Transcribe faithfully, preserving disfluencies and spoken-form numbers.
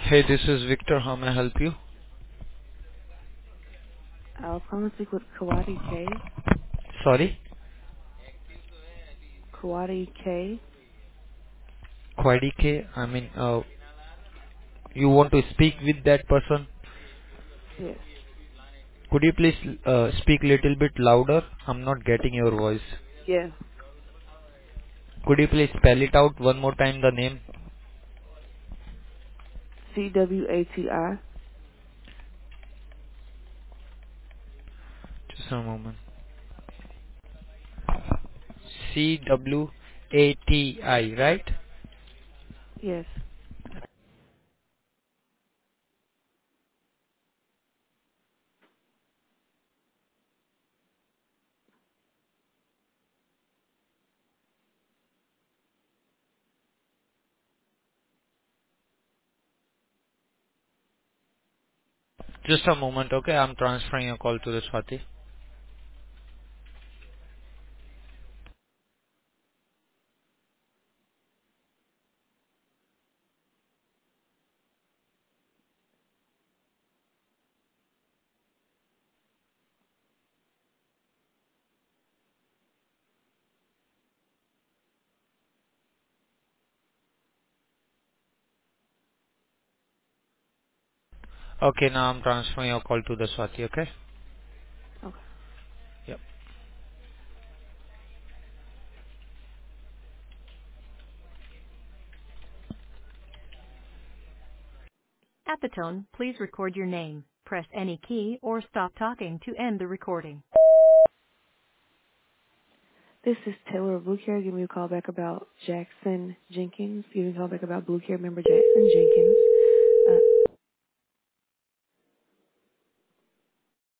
Hey, this is Victor. How may I help you? I was calling to speak with Kawadi K. Sorry? Kawadi K. Quadi K. I mean, uh, you want to speak with that person? Yes. Could you please uh, speak little bit louder? I'm not getting your voice. Yes. Could you please spell it out one more time, the name? C W A T I. Just a moment. C W A T I, right? Yes. Just a moment, okay? I'm transferring your call to the Swati. Okay, now I'm transferring your call to the Swati, okay? Okay. Yep. At the tone, please record your name. Press any key or stop talking to end the recording. This is Taylor of Blue Care. Give me a call back about Jackson Jenkins. Give me a call back about Blue Care member Jackson Jenkins. Uh,